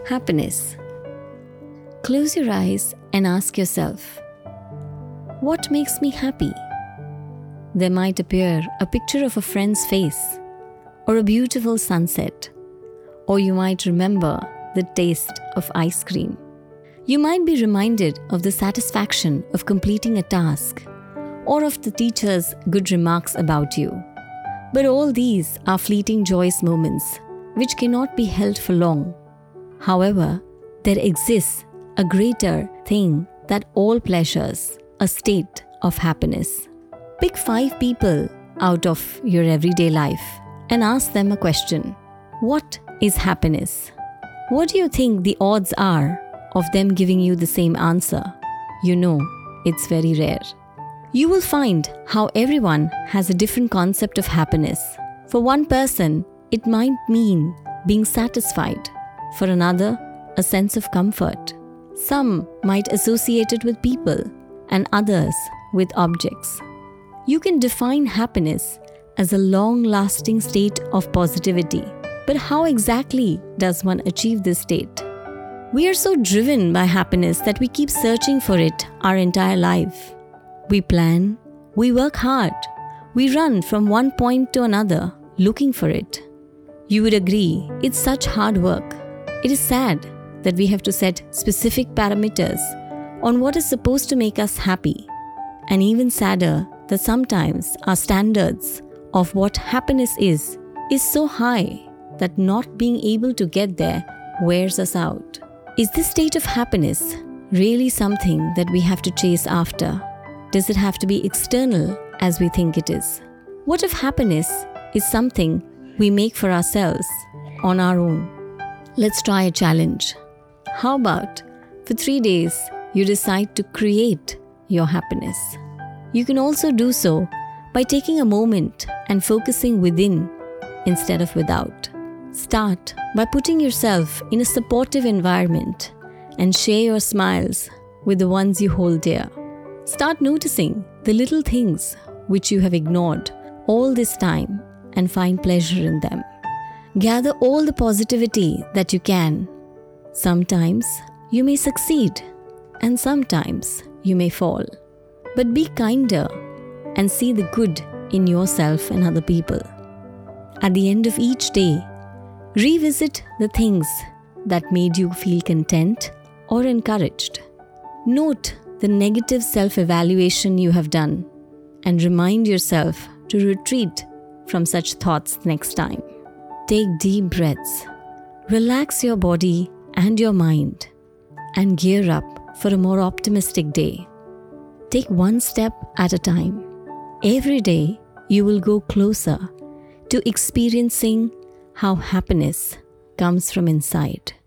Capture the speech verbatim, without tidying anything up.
Happiness. Close your eyes and ask yourself, what makes me happy? There might appear a picture of a friend's face, or a beautiful sunset, or you might remember the taste of ice cream. You might be reminded of the satisfaction of completing a task, or of the teacher's good remarks about you. But all these are fleeting joyous moments which cannot be held for long. However, there exists a greater thing that all pleasures, a state of happiness. Pick five people out of your everyday life and ask them a question. What is happiness? What do you think the odds are of them giving you the same answer? You know, it's very rare. You will find how everyone has a different concept of happiness. For one person, it might mean being satisfied. For another, a sense of comfort. Some might associate it with people, and others with objects. You can define happiness as a long-lasting state of positivity. But how exactly does one achieve this state? We are so driven by happiness that we keep searching for it our entire life. We plan, we work hard, we run from one point to another looking for it. You would agree, it's such hard work. It is sad that we have to set specific parameters on what is supposed to make us happy. And even sadder that sometimes our standards of what happiness is, is so high that not being able to get there wears us out. Is this state of happiness really something that we have to chase after? Does it have to be external as we think it is? What if happiness is something we make for ourselves on our own? Let's try a challenge. How about for three days you decide to create your happiness? You can also do so by taking a moment and focusing within instead of without. Start by putting yourself in a supportive environment and share your smiles with the ones you hold dear. Start noticing the little things which you have ignored all this time and find pleasure in them. Gather all the positivity that you can. Sometimes you may succeed and sometimes you may fall. But be kinder and see the good in yourself and other people. At the end of each day, revisit the things that made you feel content or encouraged. Note the negative self-evaluation you have done and remind yourself to retreat from such thoughts next time. Take deep breaths, relax your body and your mind, and gear up for a more optimistic day. Take one step at a time. Every day, you will go closer to experiencing how happiness comes from inside.